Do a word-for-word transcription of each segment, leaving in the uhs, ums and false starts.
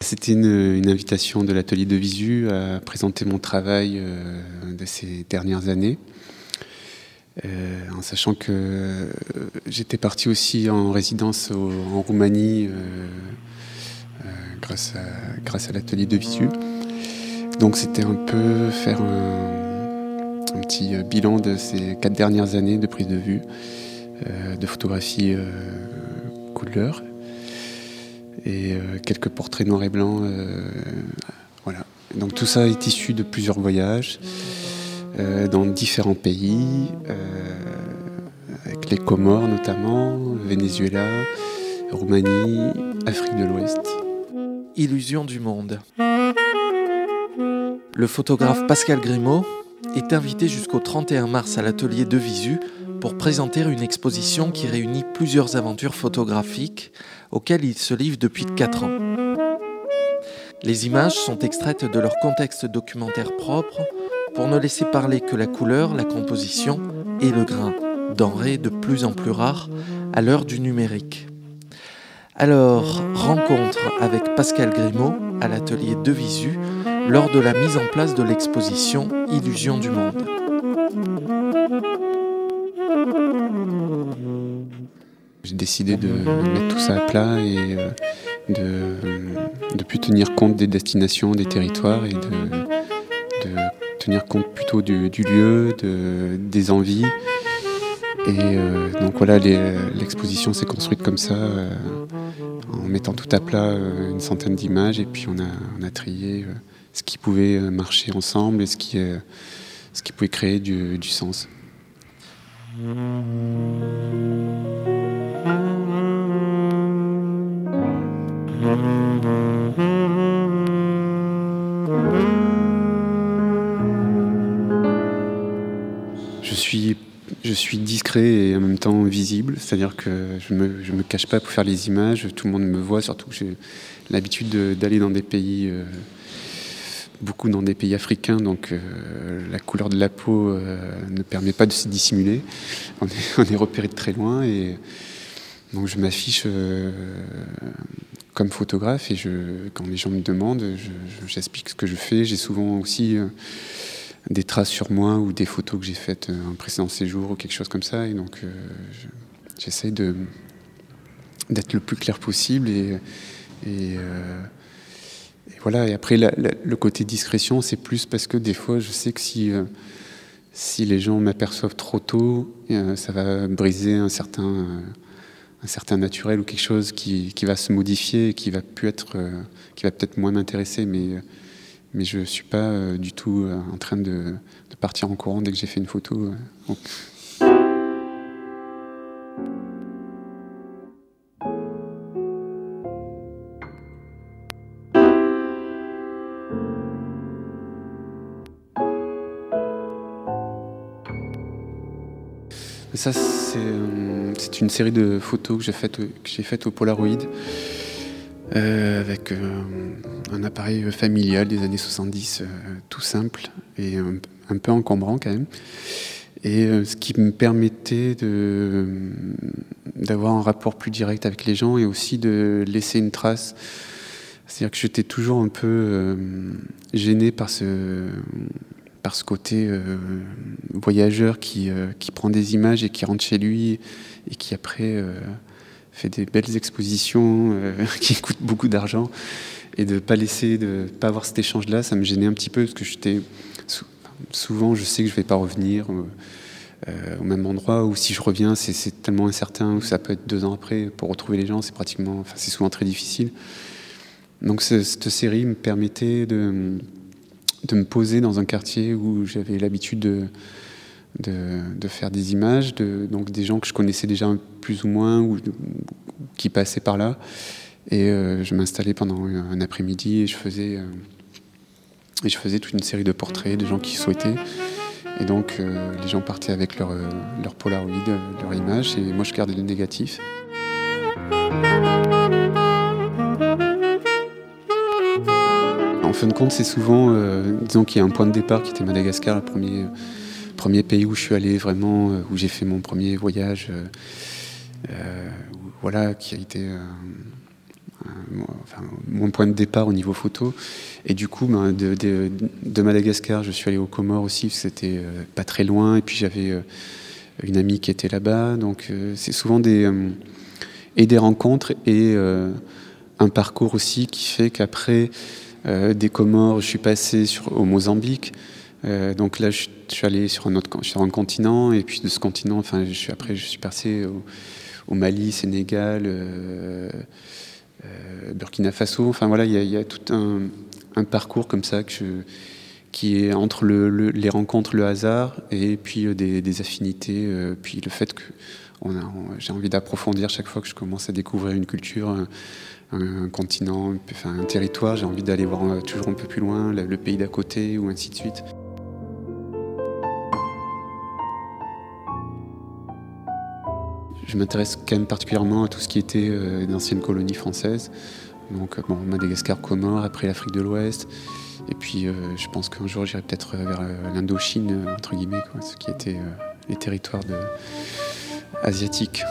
c'était une, une invitation de l'atelier de Visu à présenter mon travail euh, de ces dernières années. Euh, en sachant que euh, j'étais parti aussi en résidence au, en Roumanie euh, euh, grâce à, grâce à l'atelier de Visu. Donc c'était un peu faire un, un petit bilan de ces quatre dernières années de prise de vue, euh, de photographie euh, couleur et euh, quelques portraits noir et blanc. Euh, voilà. Donc tout ça est issu de plusieurs voyages euh, dans différents pays, euh, avec les Comores notamment, Venezuela, Roumanie, Afrique de l'Ouest. Illusion du monde. Le photographe Pascal Grimaud est invité jusqu'au trente et un mars à l'atelier de Visu pour présenter une exposition qui réunit plusieurs aventures photographiques auxquelles il se livre depuis quatre ans. Les images sont extraites de leur contexte documentaire propre pour ne laisser parler que la couleur, la composition et le grain, denrées de plus en plus rares à l'heure du numérique. Alors, rencontre avec Pascal Grimaud à l'atelier de Visu lors de la mise en place de l'exposition Illusion du monde. J'ai décidé de mettre tout ça à plat et de ne plus tenir compte des destinations, des territoires et de, de tenir compte plutôt du, du lieu, de, des envies. Et euh, donc voilà, les, l'exposition s'est construite comme ça, euh, en mettant tout à plat euh, une centaine d'images et puis on a, on a trié euh, ce qui pouvait marcher ensemble et ce qui, euh, ce qui pouvait créer du, du sens. Je suis, je suis discret et en même temps visible, c'est-à-dire que je me, je me cache pas pour faire les images, tout le monde me voit, surtout que j'ai l'habitude de, d'aller dans des pays, euh, beaucoup dans des pays africains, donc euh, la couleur de la peau euh, ne permet pas de se dissimuler, on est, on est repéré de très loin et donc je m'affiche euh, comme photographe et je, quand les gens me demandent, je, je, j'explique ce que je fais, j'ai souvent aussi... Euh, des traces sur moi ou des photos que j'ai faites un précédent séjour ou quelque chose comme ça. Et donc, euh, je, j'essaye de, d'être le plus clair possible. Et, et, euh, et voilà. Et après, la, la, le côté discrétion, c'est plus parce que des fois, je sais que si, euh, si les gens m'aperçoivent trop tôt, euh, ça va briser un certain, euh, un certain naturel ou quelque chose qui, qui va se modifier et qui va, plus être, euh, qui va peut-être moins m'intéresser. Mais, euh, Mais je ne suis pas euh, du tout euh, en train de, de partir en courant dès que j'ai fait une photo. Euh, donc. Ça, c'est, euh, c'est une série de photos que j'ai faites, que j'ai faites au Polaroid. Euh, avec euh, un appareil familial des années soixante-dix, euh, tout simple et un, un peu encombrant quand même. Et euh, ce qui me permettait de, d'avoir un rapport plus direct avec les gens et aussi de laisser une trace. C'est-à-dire que j'étais toujours un peu euh, gêné par ce, par ce côté euh, voyageur qui, euh, qui prend des images et qui rentre chez lui et qui après... Euh, fait des belles expositions euh, qui coûtent beaucoup d'argent et de pas laisser, de pas avoir cet échange-là, ça me gênait un petit peu parce que j'étais souvent, je sais que je vais pas revenir euh, au même endroit ou si je reviens, c'est, c'est tellement incertain ou ça peut être deux ans après pour retrouver les gens, c'est pratiquement, enfin c'est souvent très difficile. Donc cette série me permettait de de me poser dans un quartier où j'avais l'habitude de De, de faire des images, de, donc des gens que je connaissais déjà plus ou moins ou, ou qui passaient par là. Et euh, je m'installais pendant un après-midi et je faisais, euh, et je faisais toute une série de portraits de gens qui souhaitaient. Et donc euh, les gens partaient avec leur, euh, leur Polaroid, euh, leur image, et moi je gardais le négatif. En fin de compte, c'est souvent, euh, disons qu'il y a un point de départ qui était Madagascar, le premier... premier pays où je suis allé vraiment, où j'ai fait mon premier voyage, euh, euh, voilà, qui a été euh, mon, enfin, mon point de départ au niveau photo. Et du coup, ben, de, de, de Madagascar, je suis allé aux Comores aussi, c'était euh, pas très loin. Et puis j'avais euh, une amie qui était là-bas. Donc euh, c'est souvent des, euh, et des rencontres et euh, un parcours aussi qui fait qu'après euh, des Comores, je suis passé sur, au Mozambique. Euh, donc là, je, je suis allé sur un autre sur un continent. Et puis de ce continent, enfin, je suis, après, je suis passé au, au Mali, Sénégal, euh, euh, Burkina Faso. Enfin voilà, il y, y a tout un, un parcours comme ça que je, qui est entre le, le, les rencontres, le hasard, et puis euh, des, des affinités, euh, puis le fait que on a, on, j'ai envie d'approfondir chaque fois que je commence à découvrir une culture, un, un, un continent, enfin, un territoire, j'ai envie d'aller voir euh, toujours un peu plus loin, le, le pays d'à côté, ou ainsi de suite. Je m'intéresse quand même particulièrement à tout ce qui était euh, d'anciennes colonies françaises. Donc bon, Madagascar, Comores, après l'Afrique de l'Ouest. Et puis euh, je pense qu'un jour j'irai peut-être vers euh, l'Indochine, euh, entre guillemets, quoi, ce qui était euh, les territoires de... asiatiques.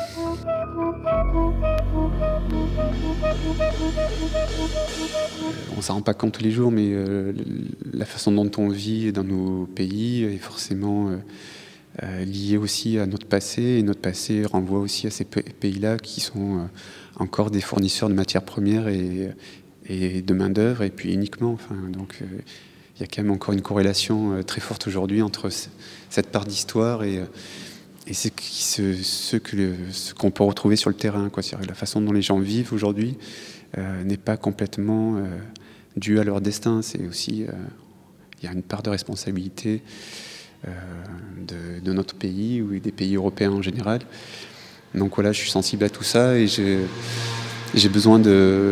On s'en rend pas compte tous les jours, mais euh, la façon dont on vit dans nos pays est forcément... Euh, Euh, lié aussi à notre passé, et notre passé renvoie aussi à ces pays-là qui sont euh, encore des fournisseurs de matières premières et, et de main-d'œuvre, et puis uniquement. Enfin, donc, il euh, y a quand même encore une corrélation euh, très forte aujourd'hui entre c- cette part d'histoire et, et ce, qui, ce, ce, que le, ce qu'on peut retrouver sur le terrain, quoi. C'est-à-dire la façon dont les gens vivent aujourd'hui euh, n'est pas complètement euh, due à leur destin. C'est aussi, il euh, y a une part de responsabilité Euh, de, de notre pays ou des pays européens en général. Donc voilà, je suis sensible à tout ça et j'ai, j'ai besoin de,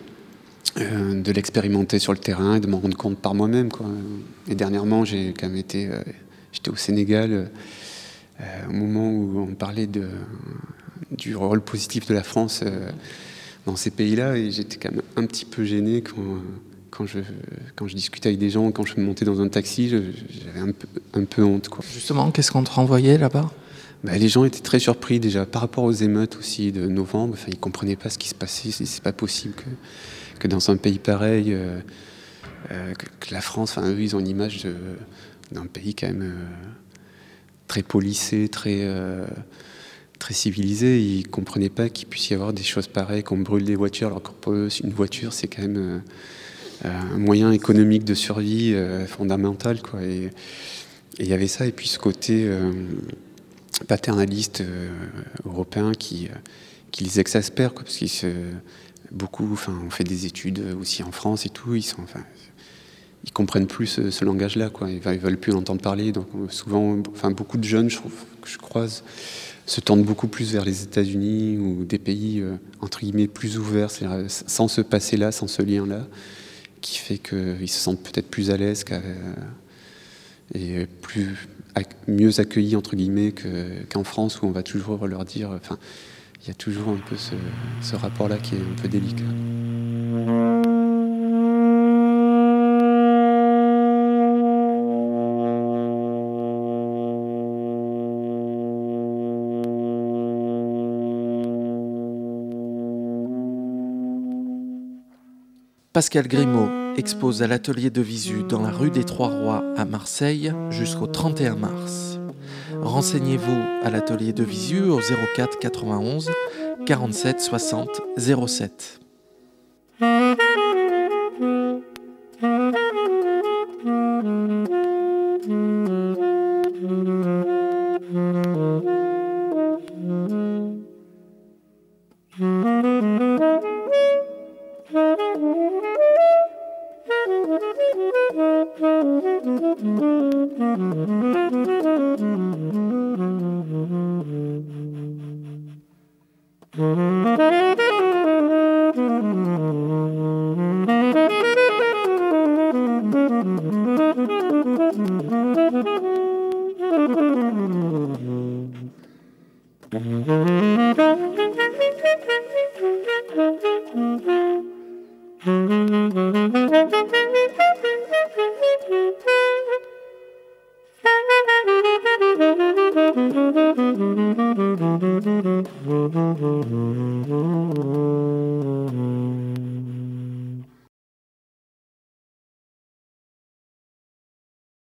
euh, de l'expérimenter sur le terrain et de m'en rendre compte par moi-même, quoi. Et dernièrement, j'ai quand même été, euh, j'étais au Sénégal euh, au moment où on parlait de, du rôle positif de la France euh, dans ces pays-là, et j'étais quand même un petit peu gêné quand Quand je, quand je discutais avec des gens, quand je montais dans un taxi, je, j'avais un peu, un peu honte, quoi. Justement, qu'est-ce qu'on te renvoyait là-bas ? Bah, les gens étaient très surpris déjà par rapport aux émeutes aussi de novembre. Enfin, ils ne comprenaient pas ce qui se passait. C'est, c'est pas possible que, que dans un pays pareil, euh, euh, que, que la France, enfin, eux, ils ont une image de, d'un pays quand même euh, très policé, très, euh, très civilisé. Ils ne comprenaient pas qu'il puisse y avoir des choses pareilles, qu'on brûle des voitures, alors que pour eux, une voiture, c'est quand même... Euh, un moyen économique de survie euh, fondamental, quoi. Et il y avait ça, et puis ce côté euh, paternaliste euh, européen qui, euh, qui les exaspère, quoi, parce qu'ils se, beaucoup, enfin, on fait des études aussi en France et tout, ils sont, enfin, ils comprennent plus ce, ce langage-là, quoi. Ils, ils veulent plus l'entendre parler. Donc souvent, enfin, beaucoup de jeunes, je trouve, que je croise, se tendent beaucoup plus vers les États-Unis ou des pays euh, entre guillemets plus ouverts, c'est-à-dire sans ce passé-là, sans ce lien-là, qui fait qu'ils se sentent peut-être plus à l'aise qu'à, et plus, mieux accueillis, entre guillemets, que, qu'en France, où on va toujours leur dire... Enfin, il y a toujours un peu ce, ce rapport-là qui est un peu délicat. Pascal Grimaud expose à l'atelier de Visu dans la rue des Trois-Rois à Marseille jusqu'au trente et un mars. Renseignez-vous à l'atelier de Visu au zéro quatre quatre-vingt-onze quarante-sept soixante zéro sept.